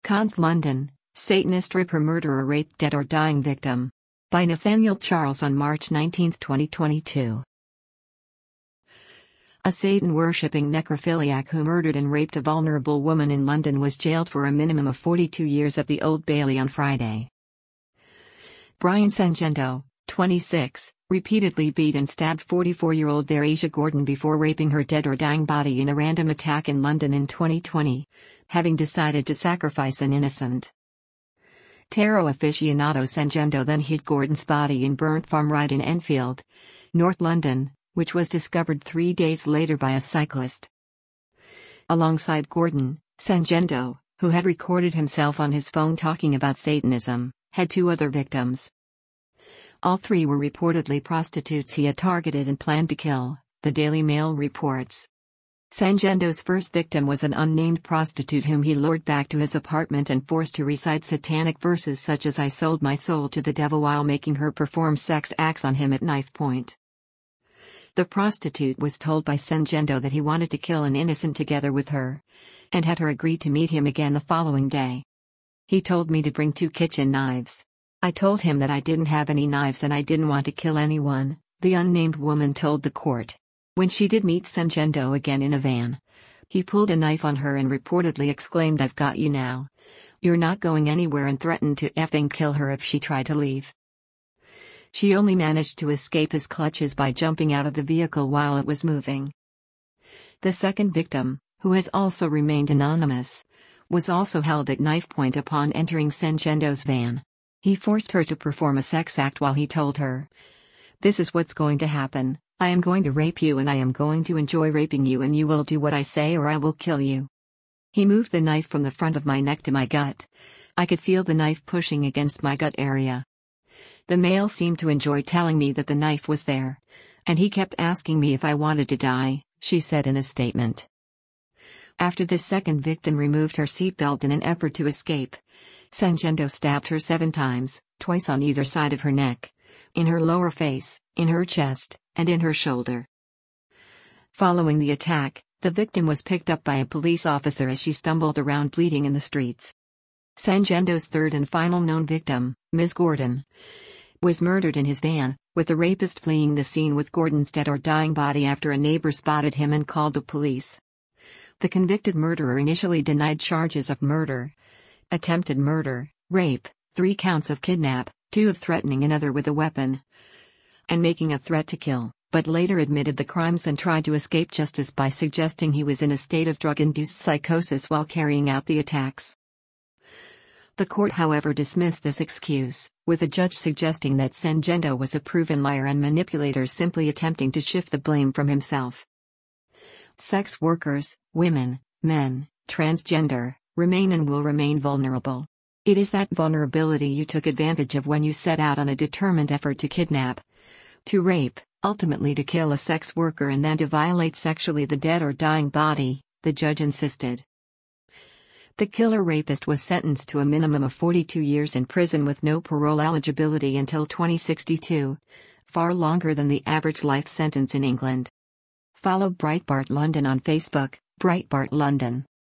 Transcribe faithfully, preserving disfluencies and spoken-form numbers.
Cons London, Satanist Ripper Murderer Raped Dead or Dying Victim. By Nathaniel Charles on March nineteenth twenty twenty-two. A Satan-worshipping necrophiliac who murdered and raped a vulnerable woman in London was jailed for a minimum of forty-two years at the Old Bailey on Friday. Brian Sangendo, twenty-six, repeatedly beat and stabbed forty-four-year-old Tharesia Gordon before raping her dead or dying body in a random attack in London in twenty twenty, having decided to sacrifice an innocent. Tarot aficionado Sangendo then hid Gordon's body in Burnt Farm Ride in Enfield, North London, which was discovered three days later by a cyclist. Alongside Gordon, Sangendo, who had recorded himself on his phone talking about Satanism, had two other victims. All three were reportedly prostitutes he had targeted and planned to kill, the Daily Mail reports. Sangendo's first victim was an unnamed prostitute whom he lured back to his apartment and forced to recite satanic verses such as "I sold my soul to the devil" while making her perform sex acts on him at knife point. The prostitute was told by Sangendo that he wanted to kill an innocent together with her, and had her agree to meet him again the following day. "He told me to bring two kitchen knives. I told him that I didn't have any knives and I didn't want to kill anyone," the unnamed woman told the court. When she did meet Sangendo again in a van, he pulled a knife on her and reportedly exclaimed, "I've got you now. You're not going anywhere," and threatened to effing kill her if she tried to leave. She only managed to escape his clutches by jumping out of the vehicle while it was moving. The second victim, who has also remained anonymous, was also held at knife point upon entering Sangendo's van. He forced her to perform a sex act while he told her, "This is what's going to happen. I am going to rape you and I am going to enjoy raping you, and you will do what I say or I will kill you." He moved the knife from the front of my neck to my gut. I could feel the knife pushing against my gut area. The male seemed to enjoy telling me that the knife was there, and he kept asking me if I wanted to die, she said in a statement. After the second victim removed her seatbelt in an effort to escape, Sangendo stabbed her seven times, twice on either side of her neck, in her lower face, in her chest, and in her shoulder. Following the attack, the victim was picked up by a police officer as she stumbled around bleeding in the streets. Sangendo's third and final known victim, Miz Gordon, was murdered in his van, with the rapist fleeing the scene with Gordon's dead or dying body after a neighbor spotted him and called the police. The convicted murderer initially denied charges of murder, attempted murder, rape, three counts of kidnap, two of threatening another with a weapon, and making a threat to kill, but later admitted the crimes and tried to escape justice by suggesting he was in a state of drug-induced psychosis while carrying out the attacks. The court, however, dismissed this excuse, with a judge suggesting that Sangendo was a proven liar and manipulator simply attempting to shift the blame from himself. Sex workers, women, men, transgender, remain and will remain vulnerable. It is that vulnerability you took advantage of when you set out on a determined effort to kidnap, to rape, ultimately to kill a sex worker and then to violate sexually the dead or dying body, the judge insisted. The killer rapist was sentenced to a minimum of forty-two years in prison with no parole eligibility until twenty sixty-two, far longer than the average life sentence in England. Follow Breitbart London on Facebook, Breitbart London.